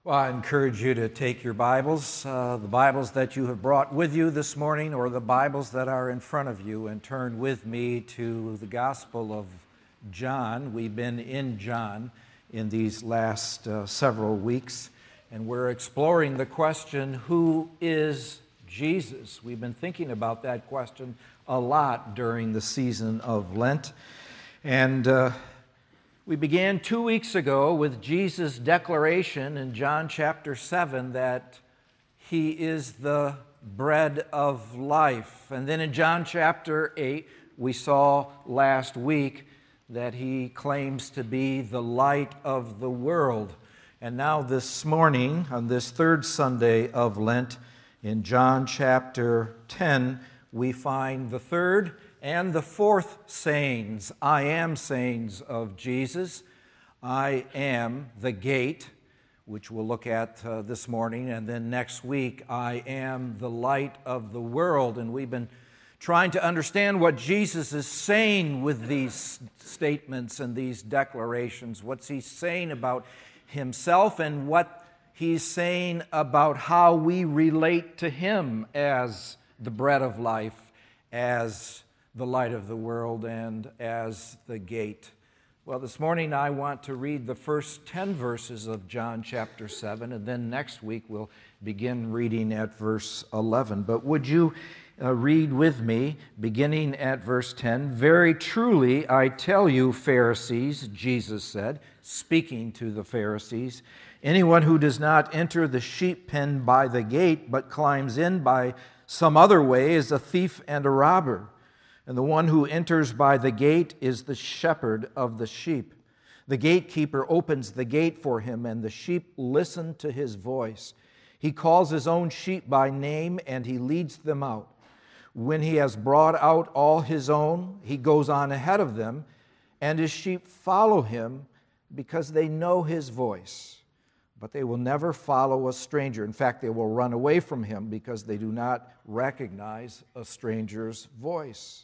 Well, I encourage you to take your Bibles, the Bibles that you have brought with you this morning, or the Bibles that are in front of you, and turn with me to the Gospel of John. We've been in John in these last several weeks, and we're exploring the question, who is Jesus? We've been thinking about that question a lot during the season of Lent, and we began 2 weeks ago with Jesus' declaration in John chapter 7 that He is the bread of life. And then in John chapter 8, we saw last week that He claims to be the light of the world. And now this morning, on this third Sunday of Lent, in John chapter 10, we find the third and the fourth sayings, I am sayings of Jesus. I am the gate, which we'll look at this morning, and then next week, I am the light of the world. And we've been trying to understand what Jesus is saying with these statements and these declarations. What's He saying about Himself and what He's saying about how we relate to Him as the bread of life, as the light of the world, and as the gate. Well, this morning I want to read the first 10 verses of John chapter 7, and then next week we'll begin reading at verse 11. But would you read with me, beginning at verse 10? Very truly I tell you, Pharisees, Jesus said, speaking to the Pharisees, anyone who does not enter the sheep pen by the gate, but climbs in by some other way, is a thief and a robber. And the one who enters by the gate is the shepherd of the sheep. The gatekeeper opens the gate for him, and the sheep listen to his voice. He calls his own sheep by name, and he leads them out. When he has brought out all his own, he goes on ahead of them, and his sheep follow him because they know his voice. But they will never follow a stranger. In fact, they will run away from him because they do not recognize a stranger's voice.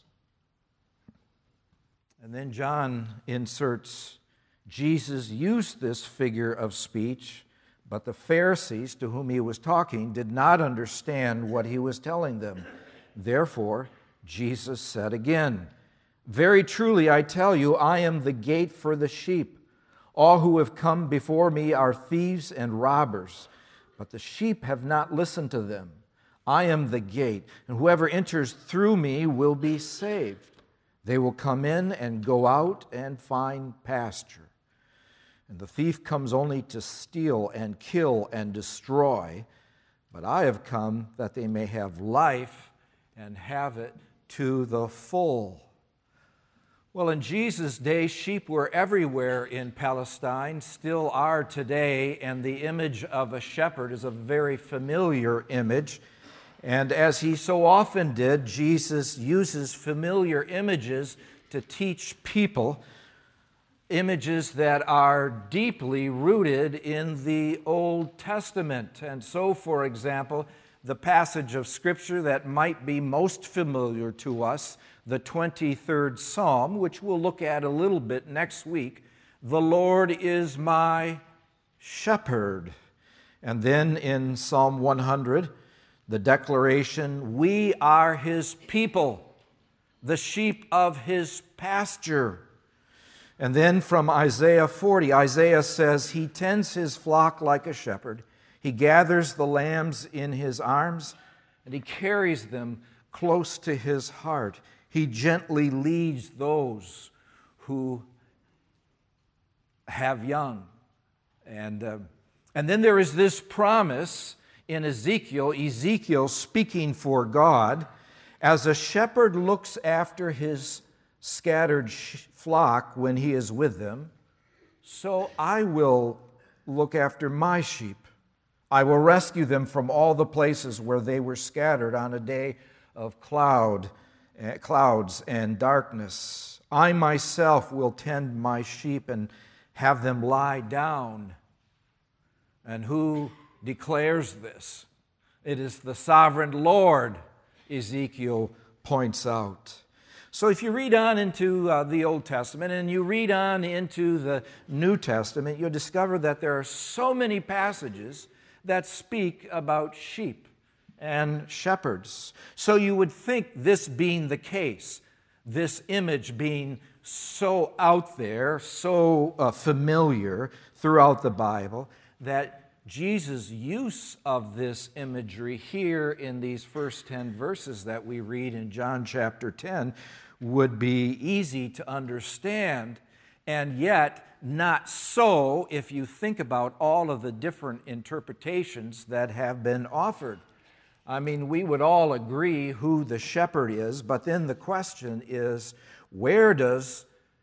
And then John inserts, Jesus used this figure of speech, but the Pharisees to whom he was talking did not understand what he was telling them. Therefore, Jesus said again, very truly I tell you, I am the gate for the sheep. All who have come before me are thieves and robbers, but the sheep have not listened to them. I am the gate, and whoever enters through me will be saved. They will come in and go out and find pasture. And the thief comes only to steal and kill and destroy, but I have come that they may have life and have it to the full. Well, in Jesus' day, sheep were everywhere in Palestine, still are today, and the image of a shepherd is a very familiar image. And as he so often did, Jesus uses familiar images to teach people, images that are deeply rooted in the Old Testament. And so, for example, the passage of Scripture that might be most familiar to us, the 23rd Psalm, which we'll look at a little bit next week, the Lord is my shepherd. And then in Psalm 100, the declaration, we are His people, the sheep of His pasture. And then from Isaiah 40, Isaiah says, He tends His flock like a shepherd. He gathers the lambs in His arms, and He carries them close to His heart. He gently leads those who have young. And then there is this promise in Ezekiel speaking for God, as a shepherd looks after his scattered flock when he is with them, so I will look after my sheep. I will rescue them from all the places where they were scattered on a day of clouds and darkness. I myself will tend my sheep and have them lie down. And who declares this? It is the sovereign Lord, Ezekiel points out. So if you read on into the Old Testament and you read on into the New Testament, you'll discover that there are so many passages that speak about sheep and shepherds. So you would think this being the case, this image being so out there, so familiar throughout the Bible, that Jesus' use of this imagery here in these first 10 verses that we read in John chapter 10 would be easy to understand, and yet not so if you think about all of the different interpretations that have been offered. I mean, we would all agree who the shepherd is, but then the question is, where does,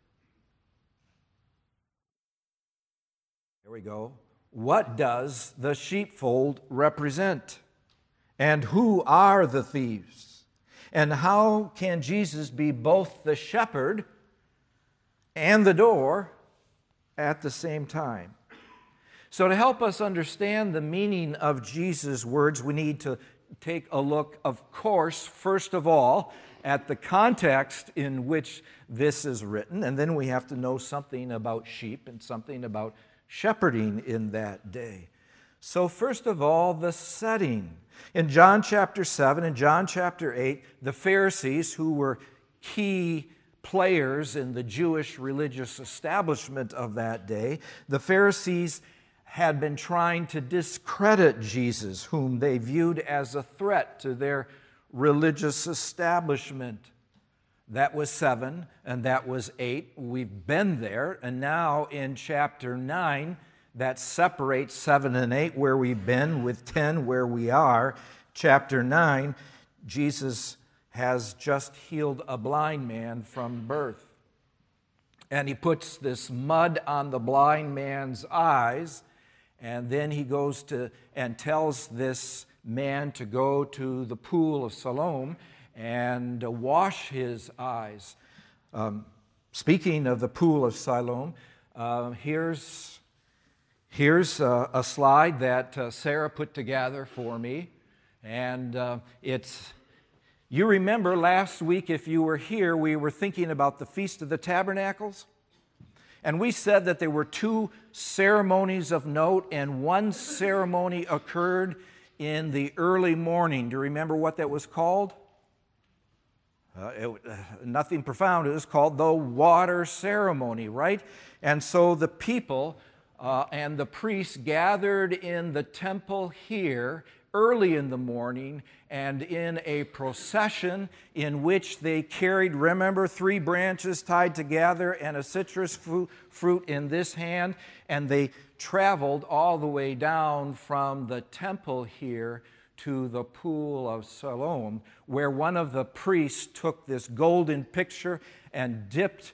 there we go, what does the sheepfold represent? And who are the thieves? And how can Jesus be both the shepherd and the door at the same time? So to help us understand the meaning of Jesus' words, we need to take a look, of course, first of all, at the context in which this is written, and then we have to know something about sheep and something about shepherding in that day. So first of all, the setting. In John chapter 7 and John chapter 8, the Pharisees, who were key players in the Jewish religious establishment of that day, the Pharisees had been trying to discredit Jesus, whom they viewed as a threat to their religious establishment. That was 7, and that was 8. We've been there, and now in chapter 9, that separates 7 and 8, where we've been, with 10, where we are. Chapter 9, Jesus has just healed a blind man from birth. And he puts this mud on the blind man's eyes, and then he goes to and tells this man to go to the pool of Siloam and wash his eyes. Speaking of the pool of Siloam, here's a slide that Sarah put together for me, and you remember last week, if you were here, we were thinking about the Feast of the Tabernacles, and we said that there were 2 ceremonies of note, and one ceremony occurred in the early morning. Do you remember what that was called? Nothing profound. It was called the water ceremony, right? And so the people and the priests gathered in the temple here early in the morning and in a procession in which they carried, remember, 3 branches tied together and a citrus fruit in this hand, and they traveled all the way down from the temple here to the pool of Siloam, where one of the priests took this golden pitcher and dipped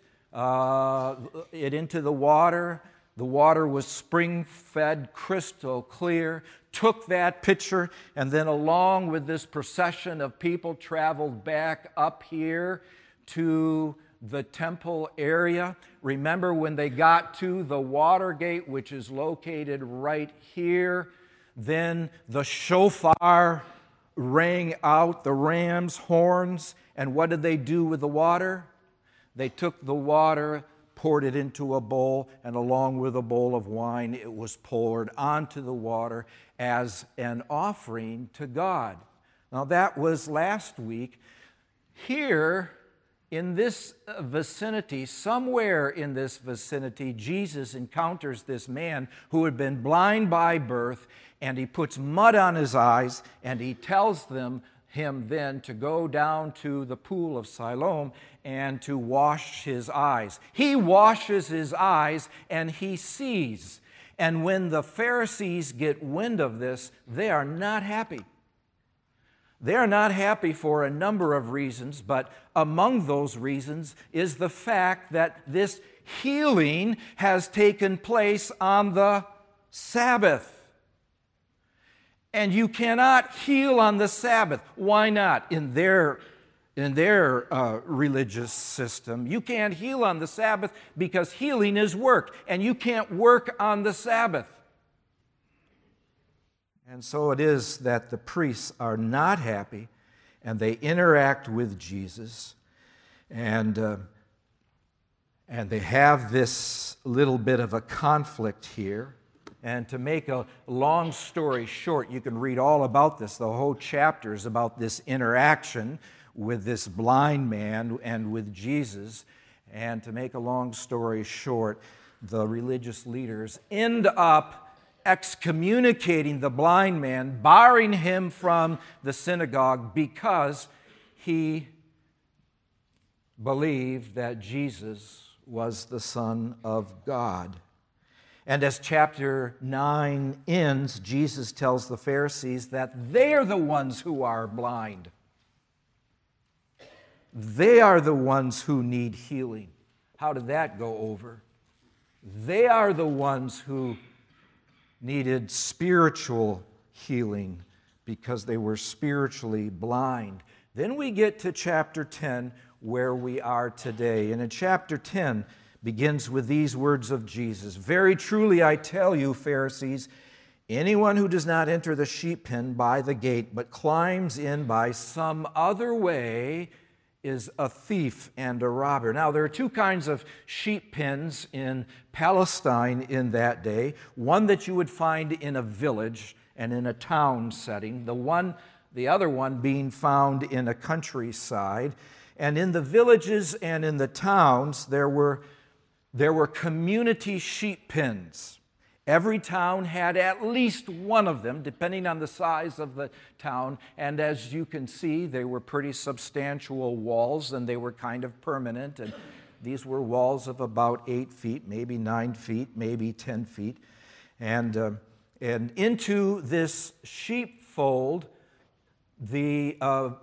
it into the water. The water was spring-fed, crystal clear, took that pitcher, and then along with this procession of people traveled back up here to the temple area. Remember when they got to the water gate, which is located right here, then the shofar rang out, the ram's horns, and what did they do with the water? They took the water, poured it into a bowl, and along with a bowl of wine, it was poured onto the water as an offering to God. Now that was last week. Here, in this vicinity, somewhere in this vicinity, Jesus encounters this man who had been blind by birth, and he puts mud on his eyes, and he tells him then to go down to the pool of Siloam and to wash his eyes. He washes his eyes, and he sees. And when the Pharisees get wind of this, they are not happy. They are not happy for a number of reasons, but among those reasons is the fact that this healing has taken place on the Sabbath. And you cannot heal on the Sabbath. Why not? In their religious system, you can't heal on the Sabbath because healing is work, and you can't work on the Sabbath. And so it is that the priests are not happy, and they interact with Jesus. And they have this little bit of a conflict here. And to make a long story short, you can read all about this. The whole chapter is about this interaction with this blind man and with Jesus. And to make a long story short, the religious leaders end up excommunicating the blind man, barring him from the synagogue because he believed that Jesus was the Son of God. And as chapter 9 ends, Jesus tells the Pharisees that they're the ones who are blind. They are the ones who need healing. How did that go over? They are the ones who needed spiritual healing because they were spiritually blind. Then we get to chapter 10, where we are today. And in chapter 10 begins with these words of Jesus. Very truly I tell you, Pharisees, anyone who does not enter the sheep pen by the gate, but climbs in by some other way, is a thief and a robber. Now, there are two kinds of sheep pens in Palestine in that day. One that you would find in a village and in a town setting. The other one being found in a countryside. And in the villages and in the towns, there were community sheep pens. Every town had at least one of them, depending on the size of the town. And as you can see, they were pretty substantial walls, and they were kind of permanent. And these were walls of about 8 feet, maybe 9 feet, maybe 10 feet. And into this sheepfold, the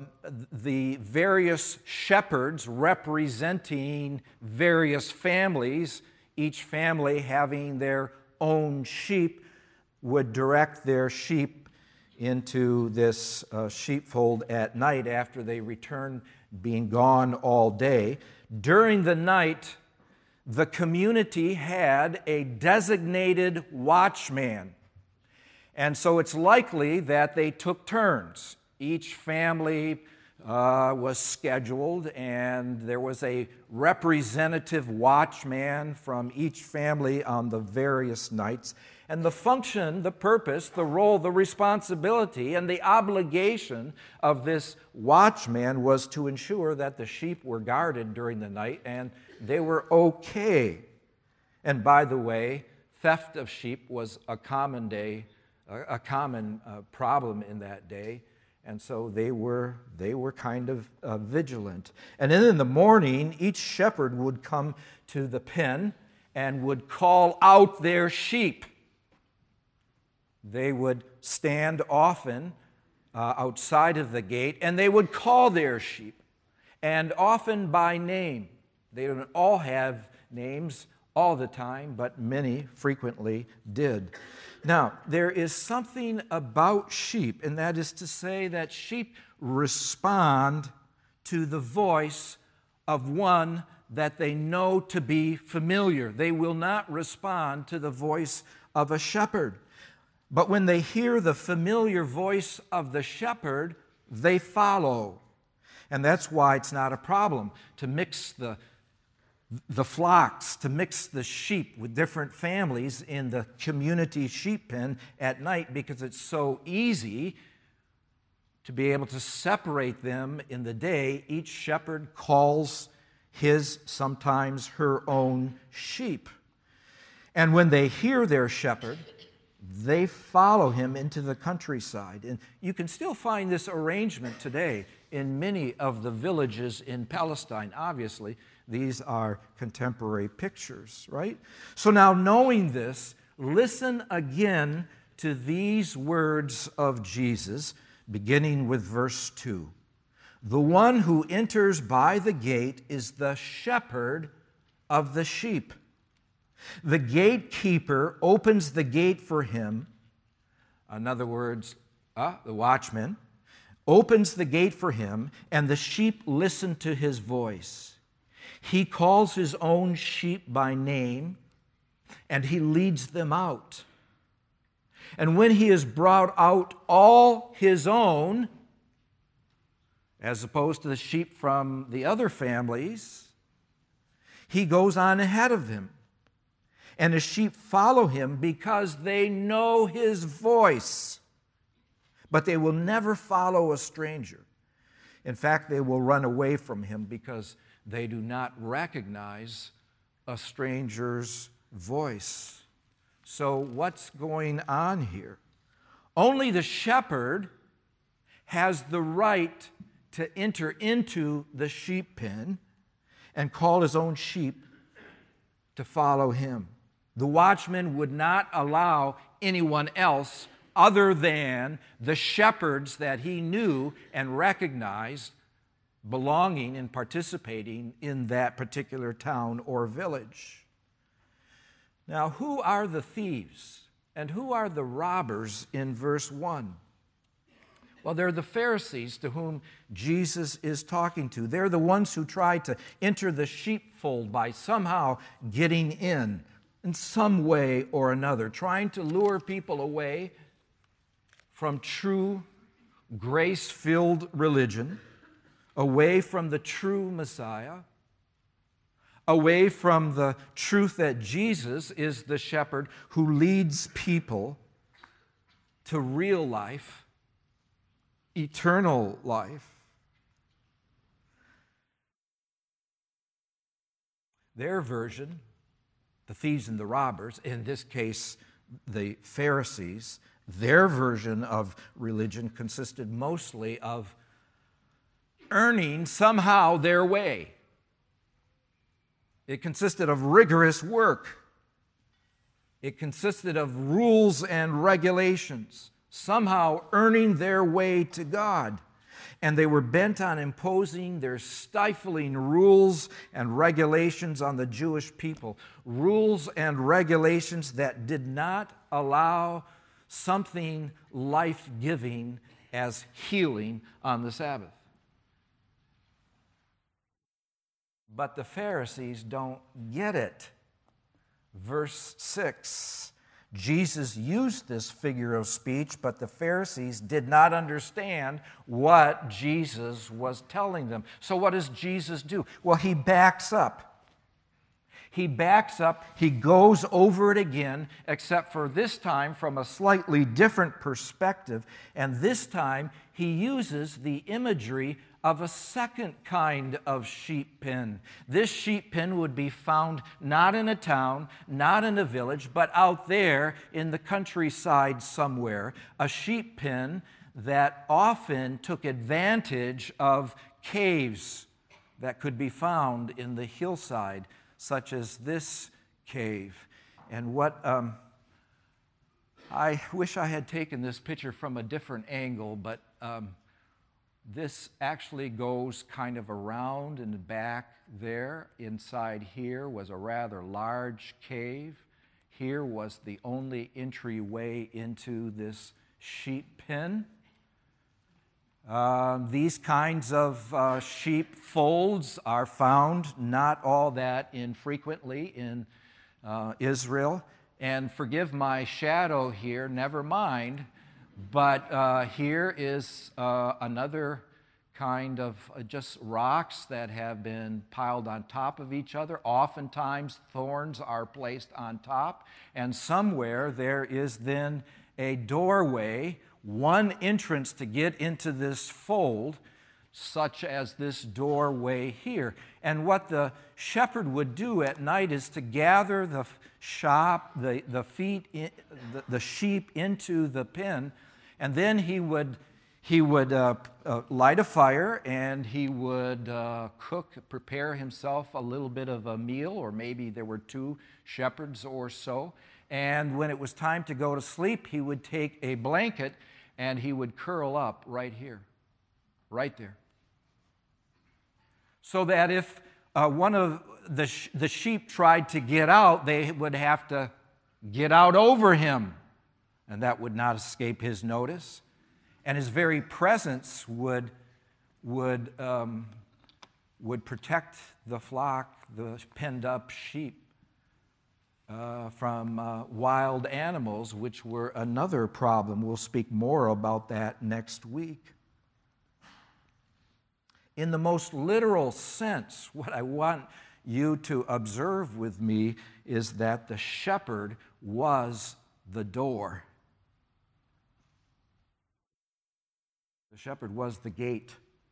various shepherds representing various families, each family having their own sheep, would direct their sheep into this sheepfold at night after they returned, being gone all day. During the night, the community had a designated watchman. And so it's likely that they took turns. Each family was scheduled, and there was a representative watchman from each family on the various nights. And the function, the purpose, the role, the responsibility, and the obligation of this watchman was to ensure that the sheep were guarded during the night and they were okay. And by the way, theft of sheep was a common problem in that day. And so they were kind of vigilant. And then in the morning, each shepherd would come to the pen and would call out their sheep. They would stand often outside of the gate, and they would call their sheep, and often by name. They don't all have names all the time, but many frequently did. Now, there is something about sheep, and that is to say that sheep respond to the voice of one that they know to be familiar. They will not respond to the voice of a shepherd. But when they hear the familiar voice of the shepherd, they follow. And that's why it's not a problem to mix the flocks, to mix the sheep with different families in the community sheep pen at night, because it's so easy to be able to separate them in the day. Each shepherd calls his, sometimes her own sheep. And when they hear their shepherd, they follow him into the countryside. And you can still find this arrangement today in many of the villages in Palestine. Obviously, these are contemporary pictures, right? So now, knowing this, listen again to these words of Jesus, beginning with verse 2. The one who enters by the gate is the shepherd of the sheep. The gatekeeper opens the gate for him. In other words, the watchman opens the gate for him, and the sheep listen to his voice. He calls his own sheep by name, and he leads them out. And when he has brought out all his own, as opposed to the sheep from the other families, he goes on ahead of them. And the sheep follow him because they know his voice. But they will never follow a stranger. In fact, they will run away from him because they do not recognize a stranger's voice. So what's going on here? Only the shepherd has the right to enter into the sheep pen and call his own sheep to follow him. The watchman would not allow anyone else other than the shepherds that he knew and recognized belonging and participating in that particular town or village. Now, who are the thieves and who are the robbers in verse 1? Well, they're the Pharisees to whom Jesus is talking to. They're the ones who try to enter the sheepfold by somehow getting in some way or another, trying to lure people away from true grace-filled religion, away from the true Messiah, away from the truth that Jesus is the shepherd who leads people to real life, eternal life. Their version, the thieves and the robbers, in this case the Pharisees, their version of religion consisted mostly of earning somehow their way. It consisted of rigorous work. It consisted of rules and regulations, somehow earning their way to God. And they were bent on imposing their stifling rules and regulations on the Jewish people, rules and regulations that did not allow something life-giving as healing on the Sabbath. But the Pharisees don't get it. Verse 6, Jesus used this figure of speech, but the Pharisees did not understand what Jesus was telling them. So what does Jesus do? Well, he backs up. He backs up, he goes over it again, except for this time from a slightly different perspective, and this time he uses the imagery of a second kind of sheep pen. This sheep pen would be found not in a town, not in a village, but out there in the countryside somewhere. A sheep pen that often took advantage of caves that could be found in the hillside, such as this cave. And what I wish I had taken this picture from a different angle, but this actually goes kind of around in the back there. Inside here was a rather large cave. Here was the only entryway into this sheep pen. These kinds of sheep folds are found not all that infrequently in Israel. And forgive my shadow here, never mind. But here is another kind of just rocks that have been piled on top of each other. Oftentimes thorns are placed on top. And somewhere there is then a doorway, one entrance to get into this fold, such as this doorway here. And what the shepherd would do at night is to gather the sheep into the pen, and then he would light a fire, and he would prepare himself a little bit of a meal, or maybe there were 2 shepherds or so. And when it was time to go to sleep, he would take a blanket and he would curl up right here, right there. So that if one of the sheep tried to get out, they would have to get out over him, and that would not escape his notice. And his very presence would protect the flock, the penned up sheep, from wild animals, which were another problem. We'll speak more about that next week. In the most literal sense, what I want you to observe with me is that the shepherd was the door. The shepherd was the gate.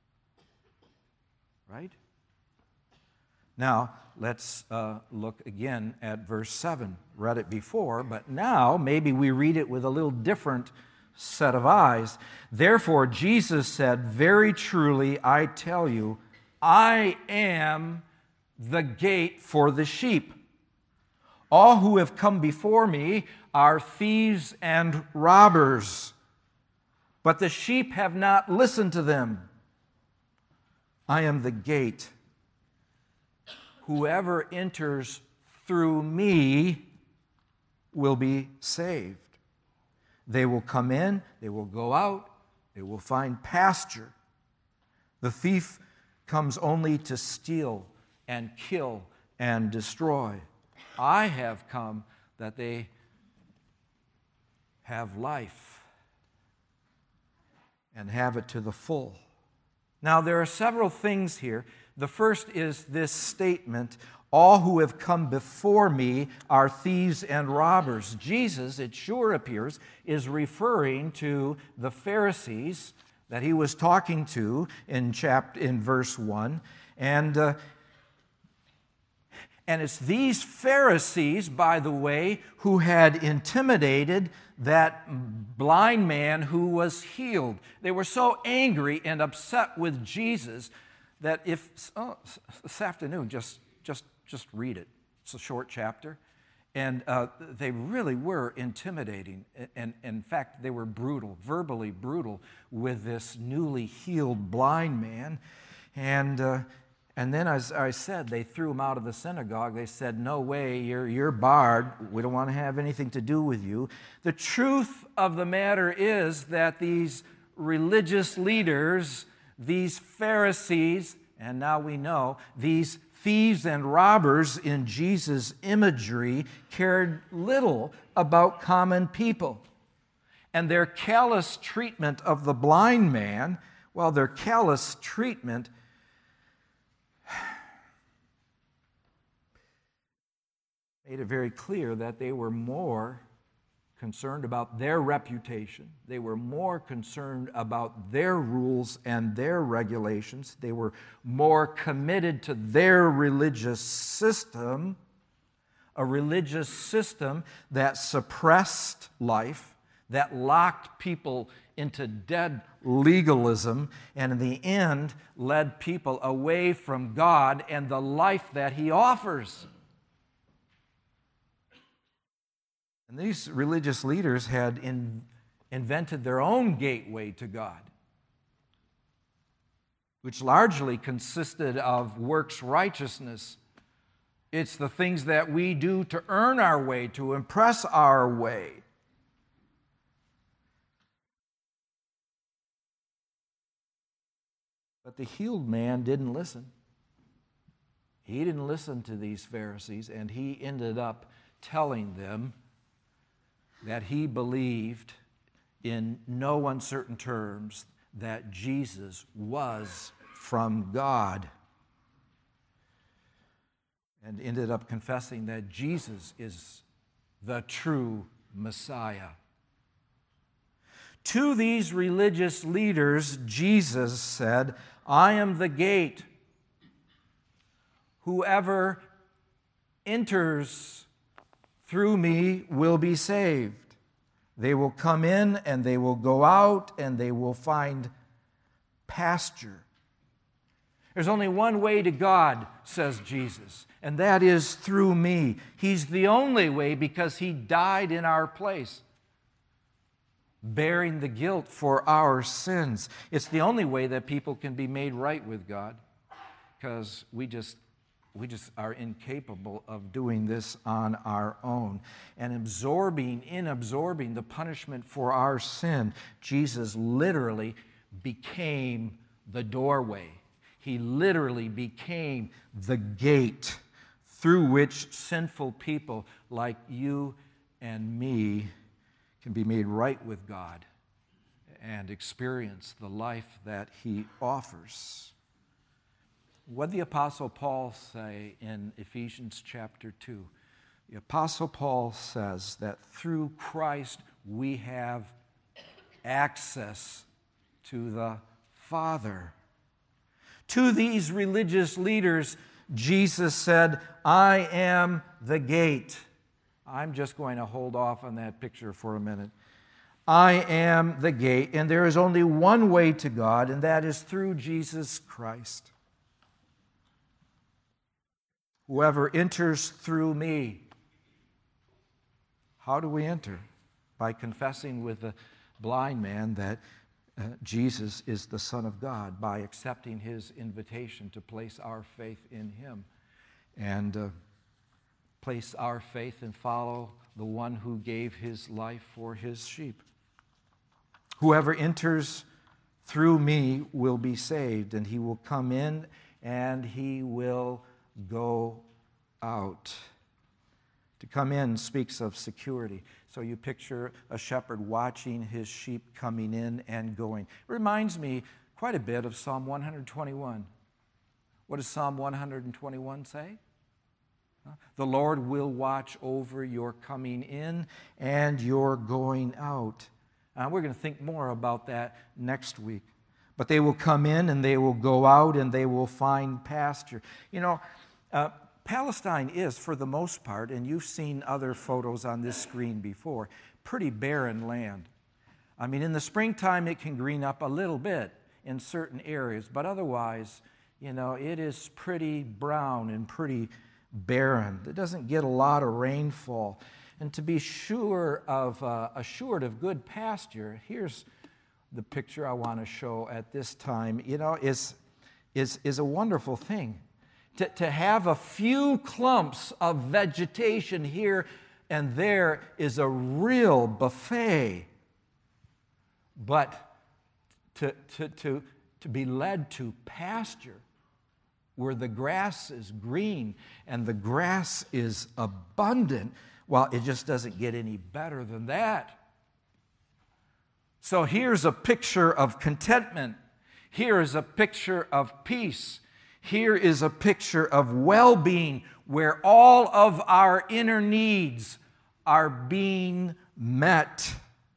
Right? Now, let's look again at verse 7. Read it before, but now maybe we read it with a little different set of eyes. Therefore, Jesus said, "Very truly, I tell you, I am the gate for the sheep. All who have come before me are thieves and robbers, but the sheep have not listened to them. I am the gate. Whoever enters through me will be saved. They will come in, they will go out, they will find pasture. The thief comes only to steal and kill and destroy. I have come that they have life and have it to the full." Now, there are several things here. The first is this statement, "All who have come before me are thieves and robbers." Jesus, it sure appears, is referring to the Pharisees that he was talking to in verse 1. And it's these Pharisees, by the way, who had intimidated that blind man who was healed. They were so angry and upset with Jesus that this afternoon, just read it. It's a short chapter. And they really were intimidating. And in fact, they were brutal, verbally brutal with this newly healed blind man. And then, as I said, they threw him out of the synagogue. They said, "No way, you're barred. We don't want to have anything to do with you." The truth of the matter is that these religious leaders, these Pharisees, and now we know, these thieves and robbers in Jesus' imagery cared little about common people. And their callous treatment of the blind man, well, their callous treatment made it very clear that they were more concerned about their reputation. They were more concerned about their rules and their regulations. They were more committed to their religious system, a religious system that suppressed life, that locked people into dead legalism, and in the end led people away from God and the life that He offers. And these religious leaders had invented their own gateway to God, which largely consisted of works righteousness. It's the things that we do to earn our way, to impress our way. But the healed man didn't listen. He didn't listen to these Pharisees, and he ended up telling them that he believed in no uncertain terms that Jesus was from God, and ended up confessing that Jesus is the true Messiah. To these religious leaders, Jesus said, "I am the gate. Whoever enters through me will be saved. They will come in and they will go out and they will find pasture." There's only one way to God, says Jesus, and that is through me. He's the only way because He died in our place, bearing the guilt for our sins. It's the only way that people can be made right with God, because we just are incapable of doing this on our own. And in absorbing the punishment for our sin, Jesus literally became the doorway. He literally became the gate through which sinful people like you and me can be made right with God and experience the life that He offers. What did the Apostle Paul say in Ephesians chapter 2? The Apostle Paul says that through Christ we have access to the Father. To these religious leaders, Jesus said, I am the gate. I'm just going to hold off on that picture for a minute. I am the gate, and there is only one way to God, and that is through Jesus Christ. Whoever enters through me. How do we enter? By confessing with the blind man that Jesus is the Son of God, by accepting his invitation to place our faith in him and place our faith and follow the one who gave his life for his sheep. Whoever enters through me will be saved, and he will come in and he will go out. To come in speaks of security. So you picture a shepherd watching his sheep coming in and going. It reminds me quite a bit of Psalm 121. What does Psalm 121 say? The Lord will watch over your coming in and your going out. We're going to think more about that next week. But they will come in and they will go out and they will find pasture. You know, Palestine is, for the most part, and you've seen other photos on this screen before, pretty barren land. I mean, in the springtime it can green up a little bit in certain areas, but otherwise, you know, it is pretty brown and pretty barren. It doesn't get a lot of rainfall. And to be assured of good pasture, here's the picture I want to show at this time, you know, is a wonderful thing. To have a few clumps of vegetation here and there is a real buffet. But to be led to pasture where the grass is green and the grass is abundant, well, it just doesn't get any better than that. So here's a picture of contentment. Here is a picture of peace. Here is a picture of well-being where all of our inner needs are being met.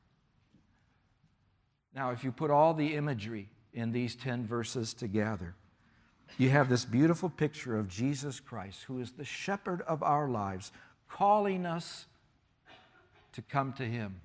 Now, if you put all the imagery in these 10 verses together, you have this beautiful picture of Jesus Christ, who is the shepherd of our lives, calling us to come to him,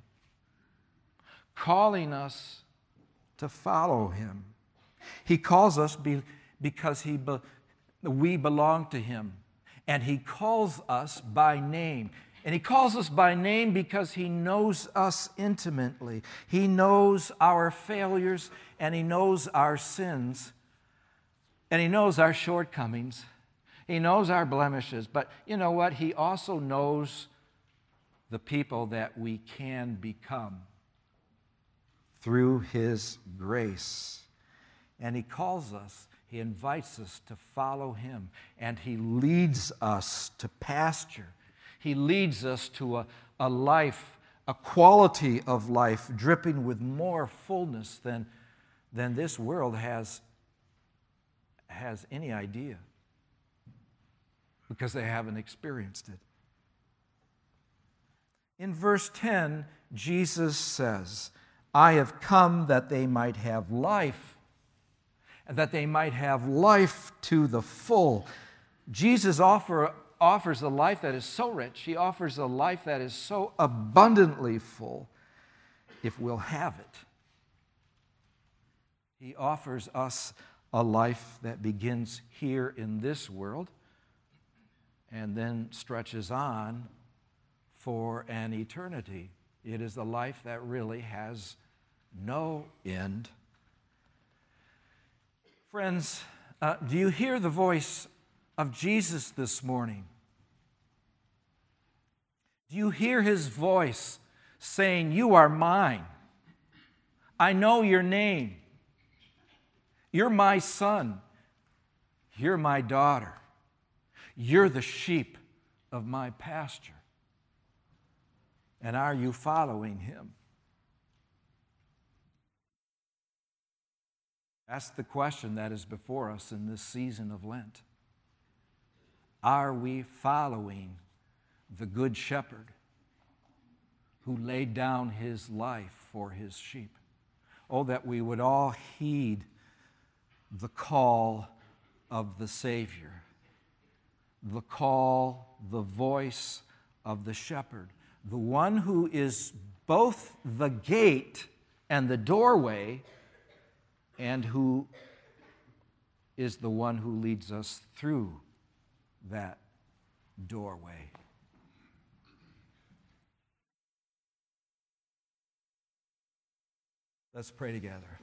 calling us to follow him. He calls us because we belong to him. And he calls us by name. And he calls us by name because he knows us intimately. He knows our failures, and he knows our sins, and he knows our shortcomings. He knows our blemishes. But you know what? He also knows the people that we can become through his grace. And he calls us, he invites us to follow him, and he leads us to pasture. He leads us to a life, a quality of life dripping with more fullness than this world has any idea, because they haven't experienced it. In verse 10, Jesus says, I have come that they might have life, and that they might have life to the full. Jesus offers a life that is so rich. He offers a life that is so abundantly full, if we'll have it. He offers us a life that begins here in this world and then stretches on for an eternity. It is a life that really has no end. Friends, do you hear the voice of Jesus this morning? Do you hear his voice saying, you are mine. I know your name. You're my son. You're my daughter. You're the sheep of my pasture. And are you following him? Ask the question that is before us in this season of Lent. Are we following the Good Shepherd who laid down his life for his sheep? Oh, that we would all heed the call of the Savior, the call, the voice of the shepherd, the one who is both the gate and the doorway, and who is the one who leads us through that doorway. Let's pray together.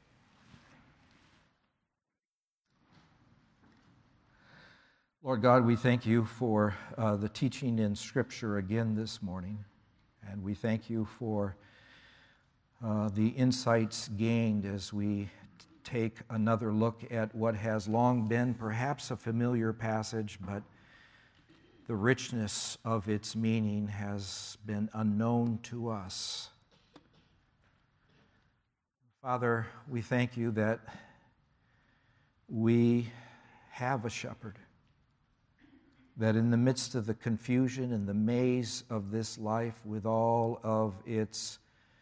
Lord God, we thank you for the teaching in Scripture again this morning, and we thank you for the insights gained as we take another look at what has long been perhaps a familiar passage, but the richness of its meaning has been unknown to us. Father, we thank you that we have a shepherd, that in the midst of the confusion and the maze of this life, with all of its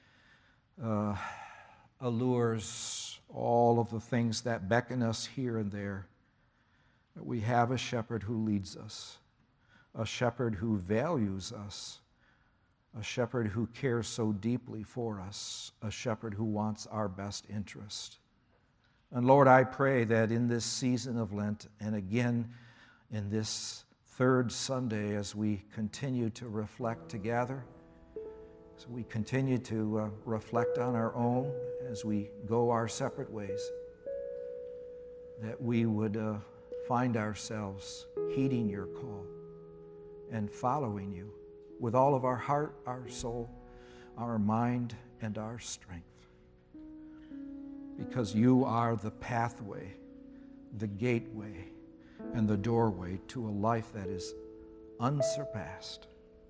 allures, all of the things that beckon us here and there, that we have a shepherd who leads us, a shepherd who values us, a shepherd who cares so deeply for us, a shepherd who wants our best interest. And Lord, I pray that in this season of Lent, and again in this third Sunday, as we continue to reflect together, as we continue to reflect on our own, as we go our separate ways, that we would find ourselves heeding your call and following you with all of our heart, our soul, our mind, and our strength. Because you are the pathway, the gateway, and the doorway to a life that is unsurpassed.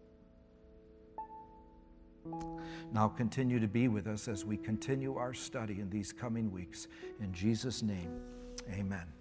Now continue to be with us as we continue our study in these coming weeks. In Jesus' name, amen.